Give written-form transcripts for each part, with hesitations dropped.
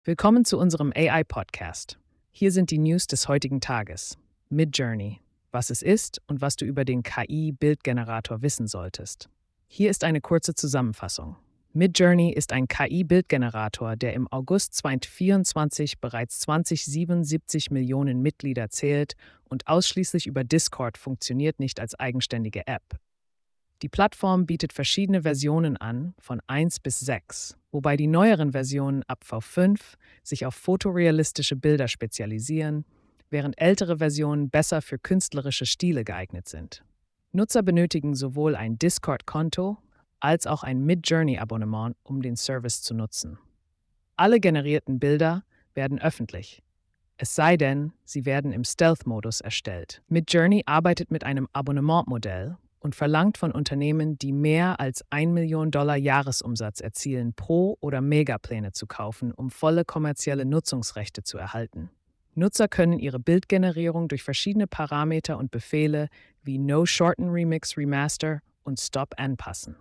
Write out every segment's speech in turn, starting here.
Willkommen zu unserem AI-Podcast. Hier sind die News des heutigen Tages. Midjourney, was es ist und was du über den KI-Bildgenerator wissen solltest. Hier ist eine kurze Zusammenfassung. Midjourney ist ein KI-Bildgenerator, der im August 2024 bereits 2077 Millionen Mitglieder zählt und ausschließlich über Discord funktioniert, nicht als eigenständige App. Die Plattform bietet verschiedene Versionen an, von 1 bis 6, wobei die neueren Versionen ab V5 sich auf fotorealistische Bilder spezialisieren, während ältere Versionen besser für künstlerische Stile geeignet sind. Nutzer benötigen sowohl ein Discord-Konto als auch ein Midjourney-Abonnement, um den Service zu nutzen. Alle generierten Bilder werden öffentlich, es sei denn, sie werden im Stealth-Modus erstellt. Midjourney arbeitet mit einem Abonnementmodell und verlangt von Unternehmen, die mehr als $1 Million Jahresumsatz erzielen, Pro- oder Megapläne zu kaufen, um volle kommerzielle Nutzungsrechte zu erhalten. Nutzer können ihre Bildgenerierung durch verschiedene Parameter und Befehle wie No Shorten Remix Remaster und Stop anpassen.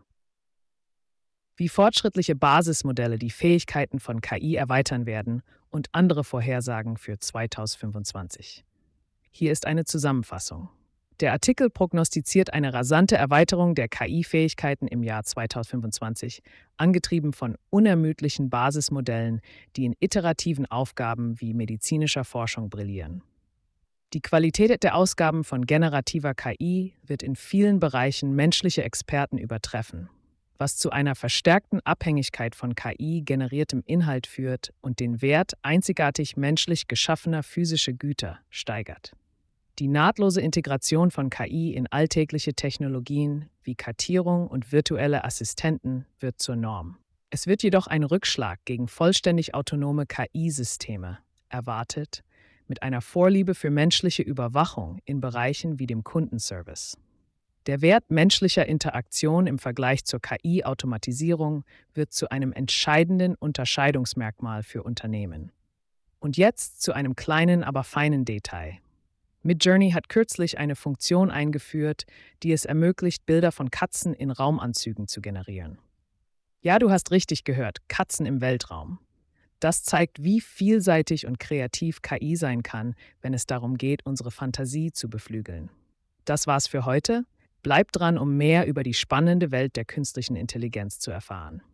Wie fortschrittliche Basismodelle die Fähigkeiten von KI erweitern werden und andere Vorhersagen für 2025. Hier ist eine Zusammenfassung. Der Artikel prognostiziert eine rasante Erweiterung der KI-Fähigkeiten im Jahr 2025, angetrieben von unermüdlichen Basismodellen, die in iterativen Aufgaben wie medizinischer Forschung brillieren. Die Qualität der Ausgaben von generativer KI wird in vielen Bereichen menschliche Experten übertreffen, was zu einer verstärkten Abhängigkeit von KI-generiertem Inhalt führt und den Wert einzigartig menschlich geschaffener physischer Güter steigert. Die nahtlose Integration von KI in alltägliche Technologien wie Kartierung und virtuelle Assistenten wird zur Norm. Es wird jedoch ein Rückschlag gegen vollständig autonome KI-Systeme erwartet, mit einer Vorliebe für menschliche Überwachung in Bereichen wie dem Kundenservice. Der Wert menschlicher Interaktion im Vergleich zur KI-Automatisierung wird zu einem entscheidenden Unterscheidungsmerkmal für Unternehmen. Und jetzt zu einem kleinen, aber feinen Detail. Midjourney hat kürzlich eine Funktion eingeführt, die es ermöglicht, Bilder von Katzen in Raumanzügen zu generieren. Ja, du hast richtig gehört, Katzen im Weltraum. Das zeigt, wie vielseitig und kreativ KI sein kann, wenn es darum geht, unsere Fantasie zu beflügeln. Das war's für heute. Bleib dran, um mehr über die spannende Welt der künstlichen Intelligenz zu erfahren.